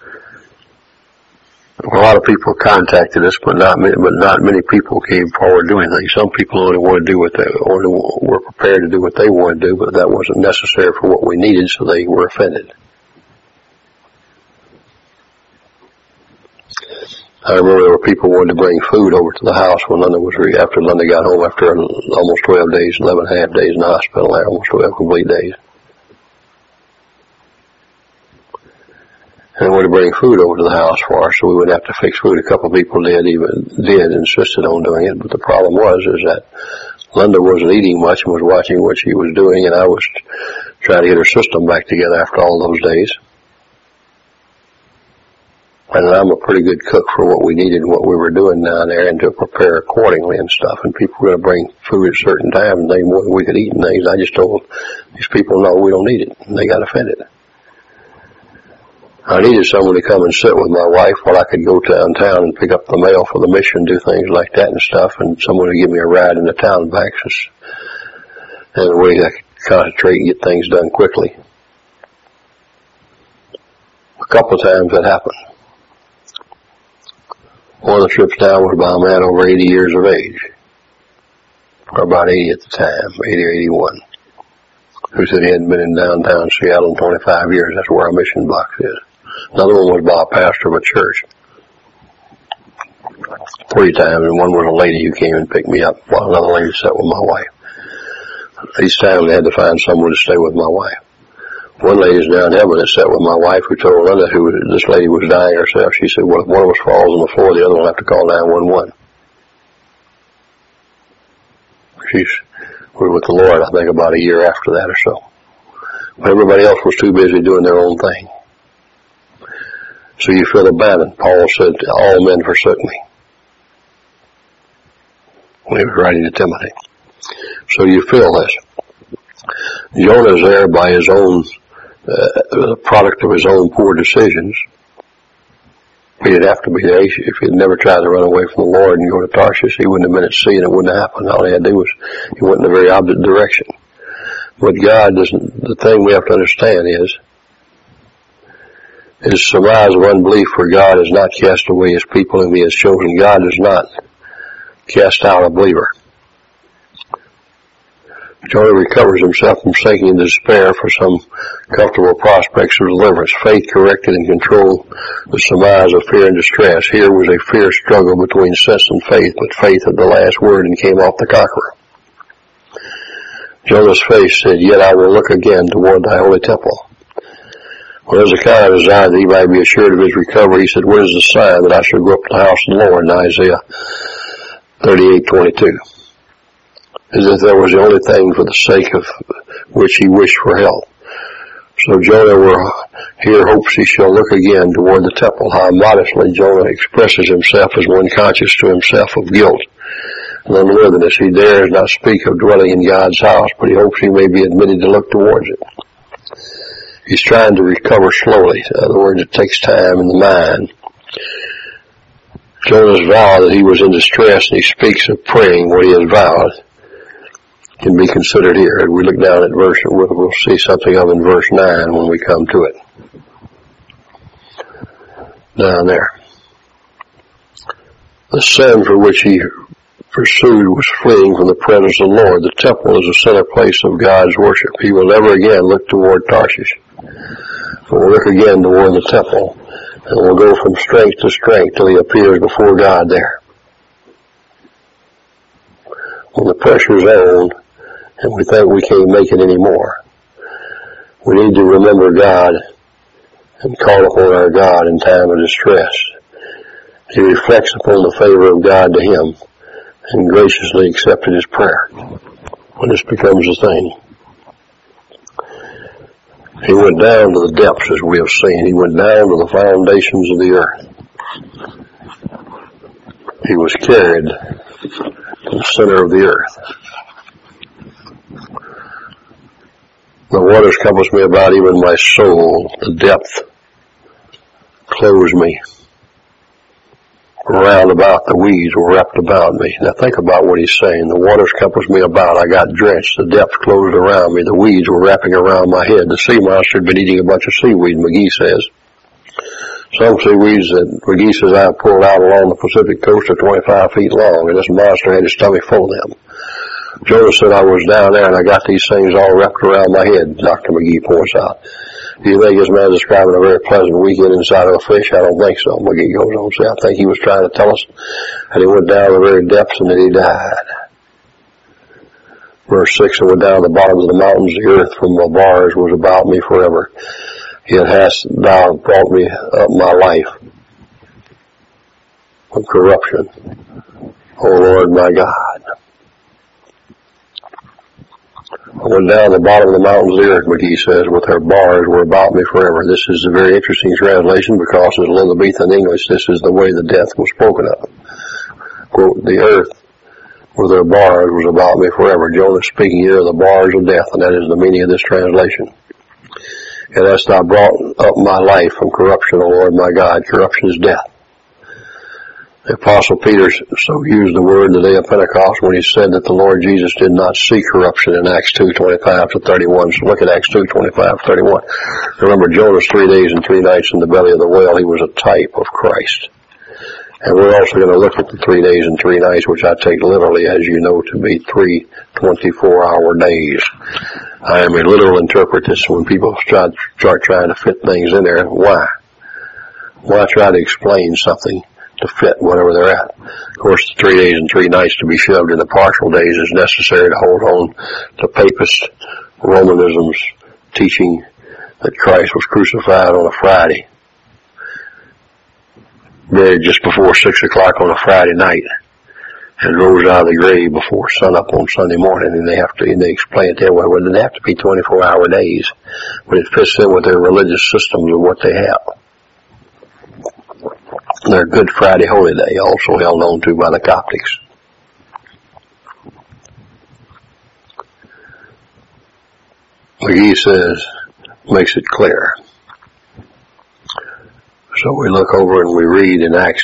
a lot of people contacted us, but not many people came forward doing anything. Some people only want to do were prepared to do what they wanted to do, but that wasn't necessary for what we needed, so they were offended. I remember there were people who wanted to bring food over to the house when after Linda got home after almost 12 days, 11 and a half days in the hospital, almost 12 complete days. And wanted to bring food over to the house for us, so we wouldn't have to fix food. A couple of people insisted on doing it, but the problem was that Linda wasn't eating much and was watching what she was doing, and I was trying to get her system back together after all those days. And I'm a pretty good cook for what we needed and what we were doing down there, and to prepare accordingly and stuff. And people were going to bring food at certain times, and they more than we could eat and things. I just told these people, no, we don't need it. And they got offended. I needed someone to come and sit with my wife while I could go downtown and pick up the mail for the mission, do things like that and stuff, and someone to give me a ride in the town back, and a way I could concentrate and get things done quickly. A couple of times that happened. One of the trips down was by a man over 80 years of age, or about 80 at the time, 80 or 81, who said he hadn't been in downtown Seattle in 25 years. That's where our mission box is. Another one was by a pastor of a church. 3 times, and one was a lady who came and picked me up while another lady sat with my wife. Each time they had to find someone to stay with my wife. One lady's down heaven that sat with my wife, who told Linda this lady was dying herself. She said, well, if one of us falls on the floor, the other one will have to call 911. She was with the Lord, I think, about a year after that or so. But everybody else was too busy doing their own thing. So you feel abandoned. Paul said, all men forsook me, when he was writing to Timothy. So you feel this. Jonah's there by his own, the product of his own poor decisions. He didn't have to be there. If he'd never tried to run away from the Lord and go to Tarshish, he wouldn't have been at sea, and it wouldn't have happened. All he had to do was, he went in the very opposite direction. But God doesn't, the thing we have to understand is surmise of unbelief, for God has not cast away his people whom he has chosen. God does not cast out a believer. Jonah recovers himself from sinking into despair for some comfortable prospects of deliverance. Faith corrected and controlled the surmise of fear and distress. Here was a fierce struggle between sense and faith, but faith had the last word and came off the conqueror. Jonah's face said, yet I will look again toward thy holy temple. When Hezekiah desired that he might be assured of his recovery, he said, what is the sign that I shall go up to the house of the Lord? In Isaiah 38:22. As if that was the only thing for the sake of which he wished for help. So Jonah here hopes he shall look again toward the temple. How modestly Jonah expresses himself as one conscious to himself of guilt and unworthiness. He dares not speak of dwelling in God's house, but he hopes he may be admitted to look towards it. He's trying to recover slowly. In other words, it takes time in the mind. Jonah's vow that he was in distress, and he speaks of praying what he has vowed, can be considered here. As we look down at verse, we'll see something of in verse 9 when we come to it. Down there. The sin for which he pursued was fleeing from the presence of the Lord. The temple is the center place of God's worship. He will never again look toward Tarshish. We'll look again toward the temple, and we'll go from strength to strength till he appears before God there. When the pressure's on, and we think we can't make it anymore, we need to remember God and call upon our God in time of distress. He reflects upon the favor of God to him and graciously accepted his prayer when this becomes a thing. He went down to the depths, as we have seen. He went down to the foundations of the earth. He was carried to the center of the earth. The waters compass me about, even my soul. The depth closed me. Round about, the weeds were wrapped about me. Now think about what he's saying. The waters compassed me about. I got drenched. The depth closed around me. The weeds were wrapping around my head. The sea monster had been eating a bunch of seaweed, McGee says. Some seaweeds that McGee says I pulled out along the Pacific coast are 25 feet long, and this monster had his stomach full of them. Jonah said I was down there and I got these things all wrapped around my head, Dr. McGee points out. Do you think this man is describing a very pleasant weekend inside of a fish? I don't think so. McGee goes on to say, I think he was trying to tell us that he went down to the very depths and that he died. Verse 6, and went down to the bottoms of the mountains, the earth from the bars was about me forever. Yet hast thou brought me up my life from corruption, O Lord my God. I went down the bottom of the mountains of the earth, McGee says, with her bars were about me forever. This is a very interesting translation because in Elizabethan English, this is the way the death was spoken of. Quote, the earth with her bars was about me forever. Jonah speaking here of the bars of death, and that is the meaning of this translation. And hast thou brought up my life from corruption, O Lord my God. Corruption is death. The Apostle Peter so used the word the day of Pentecost when he said that the Lord Jesus did not see corruption in Acts 2:25-31. So look at Acts 2:25-31. Remember Jonah's 3 days and 3 nights in the belly of the whale. He was a type of Christ. And we're also going to look at the 3 days and 3 nights, which I take literally, as you know, to be 3 24-hour days. I am a literal interpreter, so when people start trying to fit things in there, why? Why try to explain something to fit whatever they're at? Of course, the 3 days and 3 nights to be shoved into partial days is necessary to hold on to Papist Romanism's teaching that Christ was crucified on a Friday, buried just before 6 o'clock on a Friday night, and rose out of the grave before sunup on Sunday morning. And they explain it their way. Well, they have to be 24-hour days, but it fits in with their religious systems of what they have. Their Good Friday Holy Day, also held on to by the Coptics. McGee says, makes it clear. So we look over and we read in Acts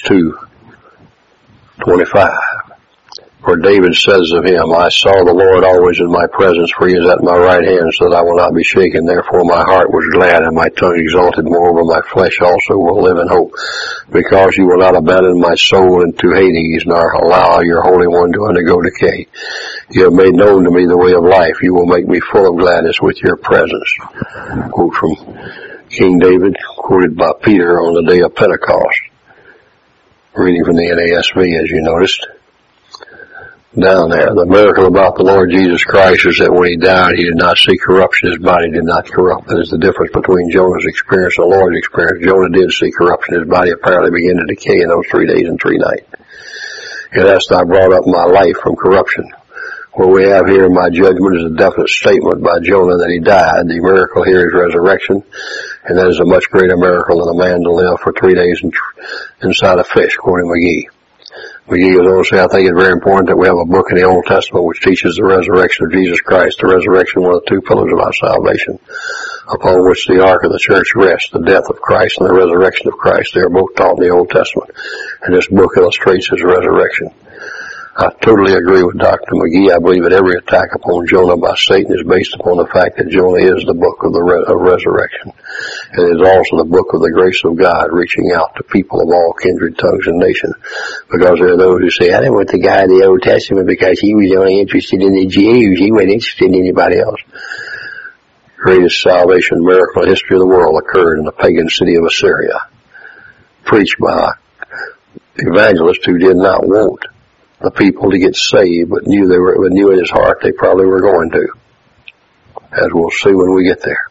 2:25. For David says of him, I saw the Lord always in my presence, for he is at my right hand, so that I will not be shaken. Therefore my heart was glad, and my tongue exalted. Moreover, my flesh also will live in hope, because you will not abandon my soul into Hades, nor allow your Holy One to undergo decay. You have made known to me the way of life. You will make me full of gladness with your presence. Quote from King David, quoted by Peter on the day of Pentecost. Reading from the NASB, as you noticed. Down there, the miracle about the Lord Jesus Christ is that when he died, he did not see corruption. His body did not corrupt. That is the difference between Jonah's experience and the Lord's experience. Jonah did see corruption. His body apparently began to decay in those 3 days and 3 nights. And hast thou brought up my life from corruption. What we have here in my judgment is a definite statement by Jonah that he died. The miracle here is resurrection, and that is a much greater miracle than a man to live for 3 days inside a fish, quoting McGee. McGee goes on to say, I think it's very important that we have a book in the Old Testament which teaches the resurrection of Jesus Christ. The resurrection, one of the two pillars of our salvation, upon which the ark of the church rests, the death of Christ and the resurrection of Christ. They are both taught in the Old Testament, and this book illustrates his resurrection. I totally agree with Dr. McGee. I believe that every attack upon Jonah by Satan is based upon the fact that Jonah is the book of the resurrection. And it is also the book of the grace of God reaching out to people of all kindred, tongues, and nations. Because there are those who say, I didn't want the guy in the Old Testament because he was only interested in the Jews. He wasn't interested in anybody else. The greatest salvation miracle in the history of the world occurred in the pagan city of Assyria, preached by evangelists who did not want the people to get saved, but knew in his heart they probably were going to, as we'll see when we get there.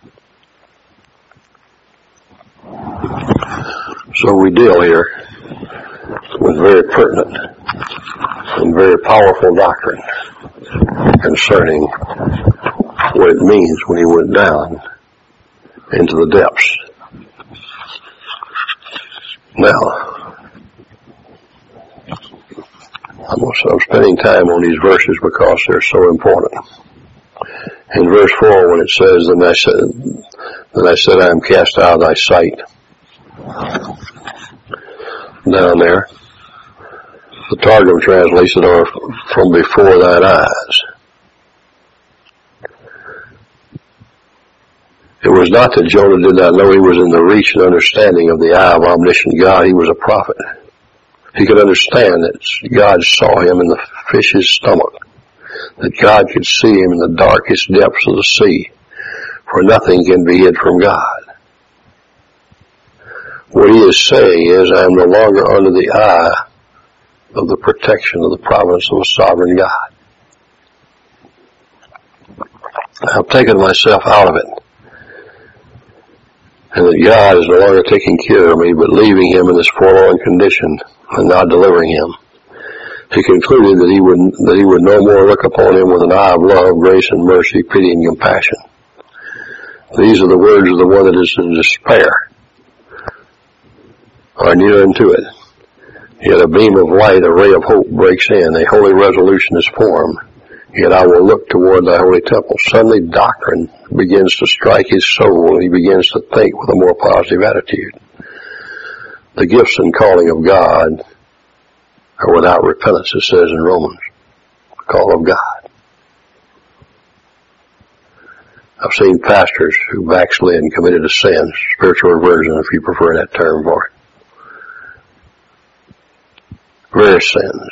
So we deal here with very pertinent and very powerful doctrine concerning what it means when he went down into the depths. Now, I'm spending time on these verses because they're so important. In verse 4, when it says, Then I said, I am cast out of thy sight. Down there, the Targum translates it are from before thine eyes. It was not that Jonah did not know he was in the reach and understanding of the eye of omniscient God. He was a prophet. He could understand that God saw him in the fish's stomach, that God could see him in the darkest depths of the sea, for nothing can be hid from God. What he is saying is, I am no longer under the eye of the protection of the providence of a sovereign God. I've taken myself out of it, and that God is no longer taking care of me, but leaving him in this forlorn condition and not delivering him. He concluded that he would no more look upon him with an eye of love, grace, and mercy, pity, and compassion. These are the words of the one that is in despair, or near unto it. Yet a beam of light, a ray of hope breaks in, a holy resolution is formed. Yet I will look toward thy holy temple. Suddenly doctrine begins to strike his soul, and he begins to think with a more positive attitude. The gifts and calling of God are without repentance, it says in Romans. The call of God. I've seen pastors who backslid and committed a sin, spiritual reversion, if you prefer that term for it. Various sins.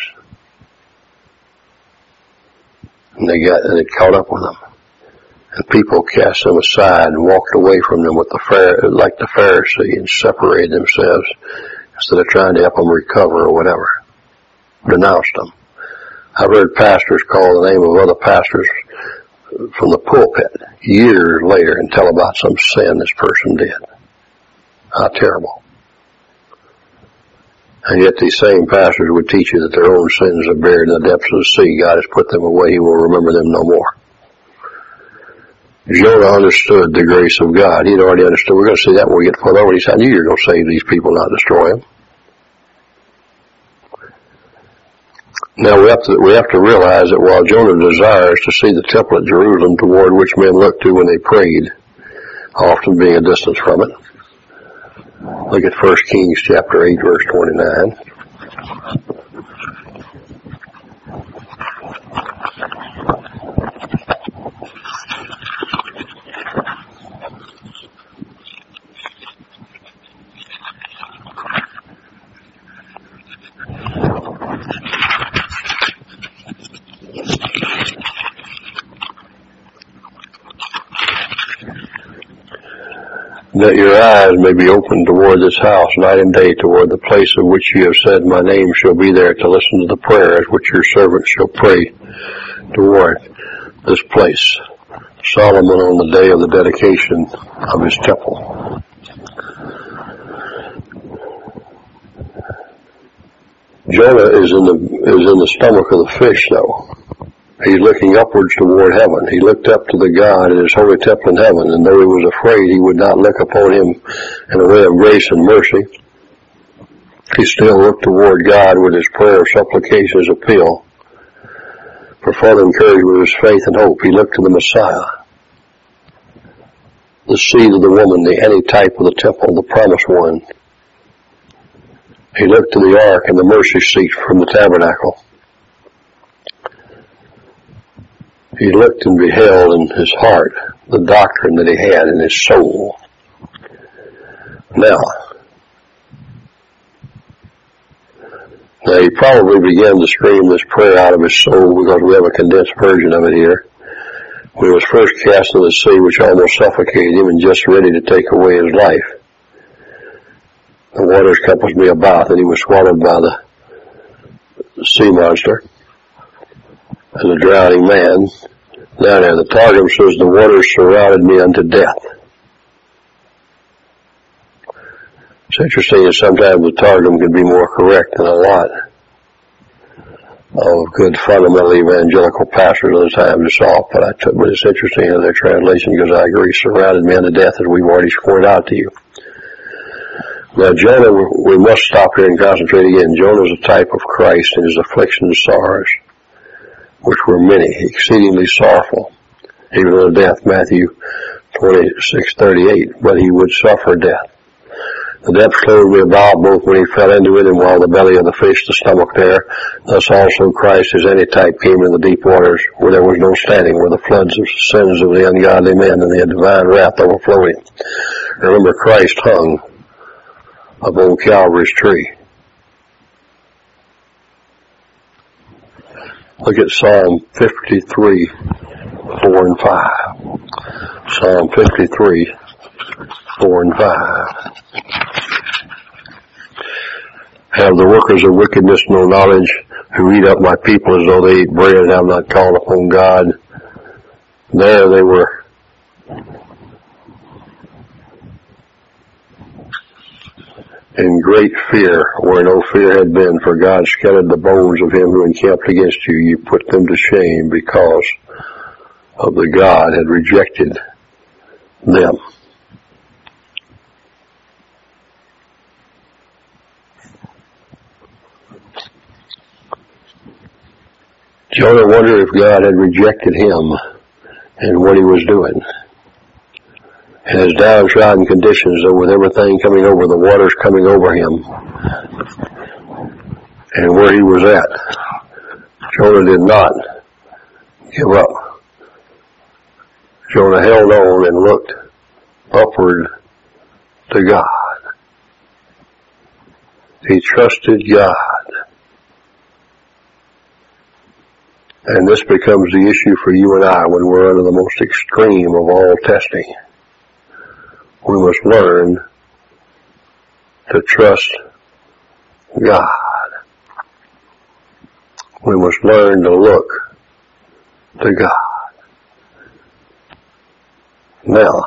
And it caught up with them. And people cast them aside and walked away from them like the Pharisee, and separated themselves instead of trying to help them recover or whatever. Denounced them. I've heard pastors call the name of other pastors from the pulpit years later and tell about some sin this person did. How terrible. And yet these same pastors would teach you that their own sins are buried in the depths of the sea. God has put them away. He will remember them no more. Jonah understood the grace of God. He'd already understood. We're going to see that when we get further over. He said, I knew you were going to save these people, not destroy them. Now we have to realize that while Jonah desires to see the temple at Jerusalem toward which men looked to when they prayed, often being a distance from it, look at 1 Kings chapter 8, verse 29. That your eyes may be opened toward this house night and day, toward the place of which you have said, my name shall be there, to listen to the prayers which your servants shall pray toward this place. Solomon on the day of the dedication of his temple. Jonah is in the stomach of the fish, though. He's looking upwards toward heaven. He looked up to the God in his holy temple in heaven, and though he was afraid he would not look upon him in a way of grace and mercy, he still looked toward God with his prayer, supplication, his appeal for further encouragement of his faith and hope. He looked to the Messiah, the seed of the woman, the antitype of the temple, the promised one. He looked to the ark and the mercy seat from the tabernacle. He looked and beheld in his heart the doctrine that he had in his soul. Now, he probably began to scream this prayer out of his soul because we have a condensed version of it here. When he was first cast into the sea, which almost suffocated him and just ready to take away his life. The waters compassed me about, and he was swallowed by the sea monster as a drowning man. Now there, the Targum says, the waters surrounded me unto death. It's interesting that sometimes the Targum can be more correct than a lot of good fundamental evangelical pastors. Other times it's off, but it's interesting in their translation because I agree, surrounded me unto death, as we've already pointed out to you. Now Jonah, we must stop here and concentrate again. Jonah is a type of Christ in his affliction and sorrows, which were many, exceedingly sorrowful, even unto death, Matthew 26:38, but he would suffer death. The depths closed me about, both when he fell into it and while the belly of the fish, the stomach there. Thus also Christ, his antitype, came into the deep waters, where there was no standing, where the floods of sins of the ungodly men and the divine wrath overflowed him. Remember, Christ hung upon Calvary's tree. Look at Psalm 53, 4 and 5. Psalm 53, 4 and 5. Have the workers of wickedness no knowledge, who eat up my people as though they ate bread and have not called upon God? There they were in great fear, where no fear had been, for God scattered the bones of him who encamped against you. You put them to shame because of the God had rejected them. Jonah wondered if God had rejected him and what he was doing. In his downtrodden conditions, with everything coming over, the waters coming over him, and where he was at, Jonah did not give up. Jonah held on and looked upward to God. He trusted God. And this becomes the issue for you and I when we're under the most extreme of all testing. We must learn to trust God. We must learn to look to God. Now,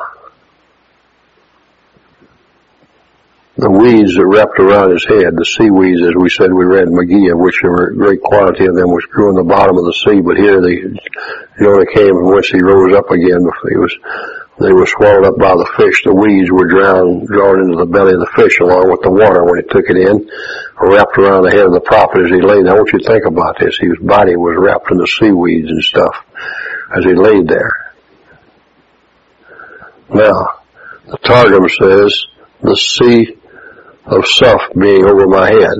the weeds that wrapped around his head, the seaweeds, as we said, we read Megillah, which there were a great quantity of them, which grew in the bottom of the sea. But here Jonah came from whence he rose up again. They were swallowed up by the fish. The weeds were drawn into the belly of the fish along with the water when it took it in, wrapped around the head of the prophet as he lay there. I want you to think about this. His body was wrapped in the seaweeds and stuff as he laid there. Now, the Targum says, the sea of Suph being over my head.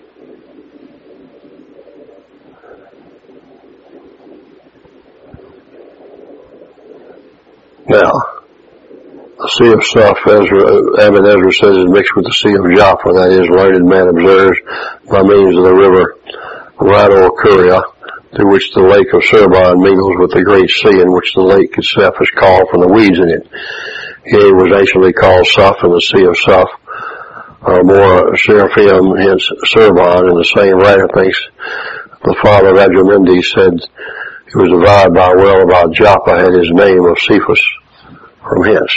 Now, the sea of Suph, Aben Ezra says, is mixed with the sea of Jaffa, that is, learned man observes, by means of the river Rhino Curia, through which the lake of Cerbon mingles with the great sea, in which the lake itself is called from the weeds in it. Yea, was anciently called Suph, and the sea of Suph, or more Seraphim, hence Cerbon, in the same writer thinks the father of Adramyndis said he was devoured by a well about Joppa, had his name of Cephas from hence.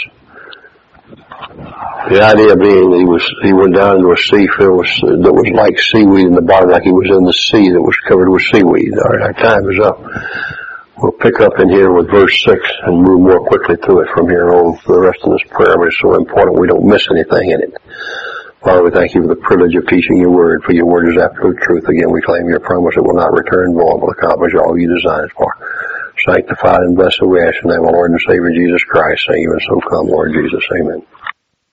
The idea being he went down into a sea that was like seaweed in the bottom, like he was in the sea that was covered with seaweed. All right, our time is up. We'll pick up in here with verse 6 and move more quickly through it from here on for the rest of this prayer. But it's so important we don't miss anything in it. Father, we thank you for the privilege of teaching your word, for your word is absolute truth. Again, we claim your promise it will not return void, will accomplish all you designed it for. Sanctified and blessed we ask in the name of our Lord and Savior Jesus Christ. Say even so come, Lord Jesus. Amen.